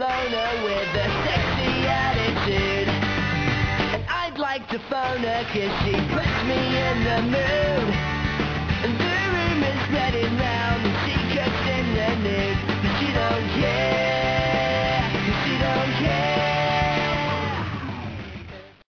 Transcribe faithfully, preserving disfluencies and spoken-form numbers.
phone her with a sexy attitude. And I'd like to phone her cause she puts me in the mood. And the room is red in red.